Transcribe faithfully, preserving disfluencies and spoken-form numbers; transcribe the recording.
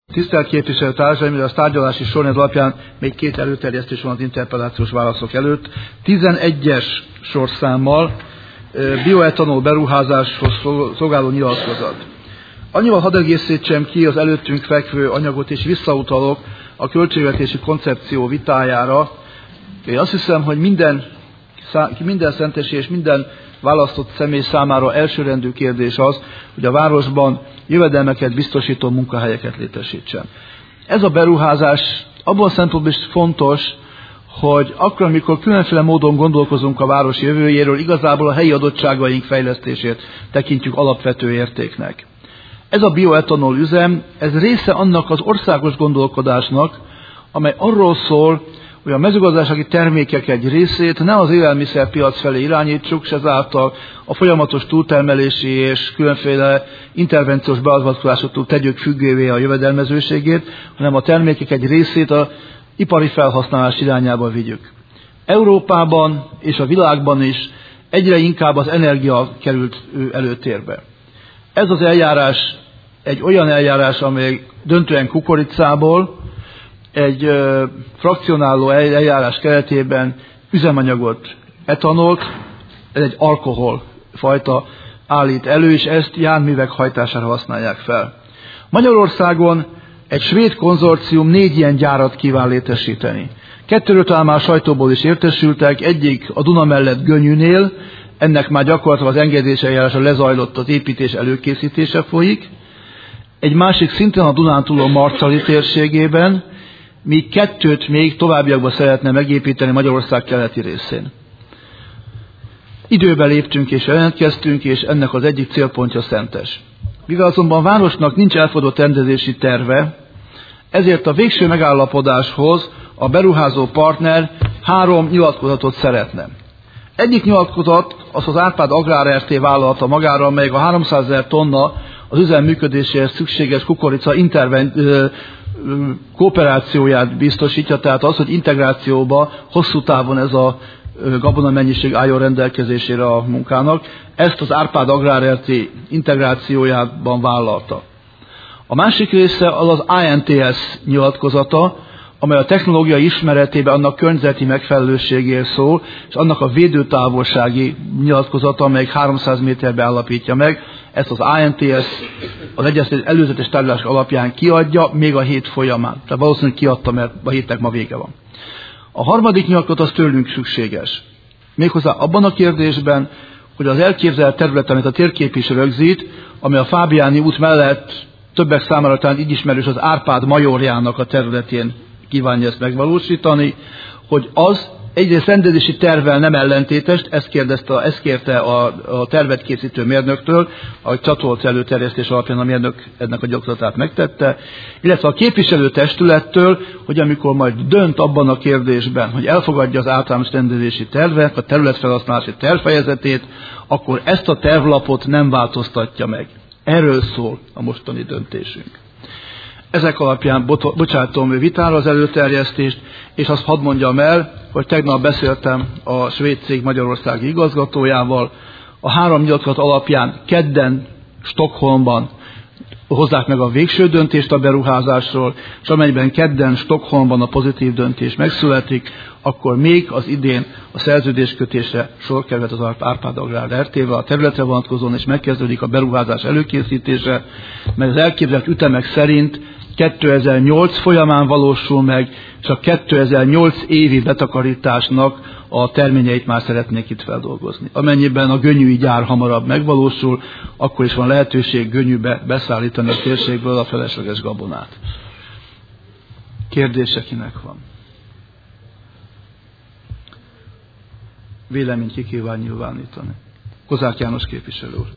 Tisztelt képviselőtársaim, a tárgyalási sorrend alapján még két előterjesztés van az interpellációs válaszok előtt. tizenegyes sorszámmal bioetanol beruházáshoz szolgáló nyilatkozat. Annyival hadd egészítsem ki az előttünk fekvő anyagot, és visszautalok a költségvetési koncepció vitájára. Én azt hiszem, hogy minden, minden szentesi és minden választott személy számára elsőrendű kérdés az, hogy a városban jövedelmeket biztosító munkahelyeket létesítsen. Ez a beruházás abban a szempontból is fontos, hogy akkor, amikor különféle módon gondolkozunk a város jövőjéről, igazából a helyi adottságaink fejlesztését tekintjük alapvető értéknek. Ez a bioetanol üzem, ez része annak az országos gondolkodásnak, amely arról szól, hogy a mezőgazdasági termékek egy részét ne az élelmiszerpiac felé irányítsuk, és ezáltal a folyamatos túltermelési és különféle intervenciós beavatkozásoktól tegyük függővé a jövedelmezőségét, hanem a termékek egy részét az ipari felhasználás irányába vigyük. Európában és a világban is egyre inkább az energia került előtérbe. Ez az eljárás egy olyan eljárás, amely döntően kukoricából, egy ö, frakcionáló eljárás keretében üzemanyagot, etanolt, ez egy alkohol fajta állít elő, és ezt járművek hajtására használják fel. Magyarországon egy svéd konzorcium négy ilyen gyárat kíván létesíteni. Kettőről talán már a sajtóból is értesültek, egyik a Duna mellett Gönyűnél, ennek már gyakorlatilag az engedélyes eljárása lezajlott, az építés előkészítése folyik. Egy másik szintén a Dunántúlon Marcali térségében, míg kettőt még továbbiakban szeretne megépíteni Magyarország keleti részén. Időben léptünk és jelentkeztünk, és ennek az egyik célpontja Szentes. Mivel azonban a városnak nincs elfogadott rendezési terve, ezért a végső megállapodáshoz a beruházó partner három nyilatkozatot szeretne. Egyik nyilatkozat az az Árpád Agrár er té vállalta magára, amely a háromszázezer tonna az üzem működéséhez szükséges kukorica interven, kooperációját biztosítja, tehát az, hogy integrációba hosszú távon ez a gabona mennyiség álljon rendelkezésére a munkának. Ezt az Árpád Agrár er té integrációjában vállalta. A másik része az az i en té es nyilatkozata, amely a technológiai ismeretében annak környezeti megfelelőségéről szól, és annak a védőtávolsági nyilatkozata, amely háromszáz méterbe állapítja meg. Ezt az i en té es az egyeztetés előzetes tárgyalás alapján kiadja, még a hét folyamán. Tehát valószínűleg kiadta, mert a hétnek ma vége van. A harmadik nyilatkozat az tőlünk szükséges. Méghozzá abban a kérdésben, hogy az elképzelt terület, amit a térkép is rögzít, ami a Fábiáni út mellett többek számára talán így ismerős az Árpád majorjának a területén kívánja ezt megvalósítani, hogy az egyrészt rendezési tervvel nem ellentétes, ezt, kérdezte, ezt kérte a, a tervet készítő mérnöktől, ahogy csatolt előterjesztés alapján a mérnök ennek a gyakorlatát megtette, illetve a képviselőtestülettől, hogy amikor majd dönt abban a kérdésben, hogy elfogadja az általános rendezési tervet, a területfelhasználási tervfejezetét, akkor ezt a tervlapot nem változtatja meg. Erről szól a mostani döntésünk. Ezek alapján bot- bocsátom vitára az előterjesztést, és azt hadd mondjam el, hogy tegnap beszéltem a svéd cég magyarországi igazgatójával. A három nyilatkozat alapján kedden Stockholmban hozzák meg a végső döntést a beruházásról, és amelyben kedden Stockholmban a pozitív döntés megszületik, akkor még az idén a szerződéskötésre sor került az Árpád Agrár er té-vel a területre vonatkozóan, és megkezdődik a beruházás előkészítése, mert az elképzelt ütemek szerint kétezer-nyolc folyamán valósul meg, és a kétezer-nyolc évi betakarításnak a terményeit már szeretnék itt feldolgozni. Amennyiben a Gönyűi gyár hamarabb megvalósul, akkor is van lehetőség Gönyűbe beszállítani a térségből a felesleges gabonát. Kérdése kinek van? Véleményt ki kíván nyilvánítani. Kozák János képviselő úr.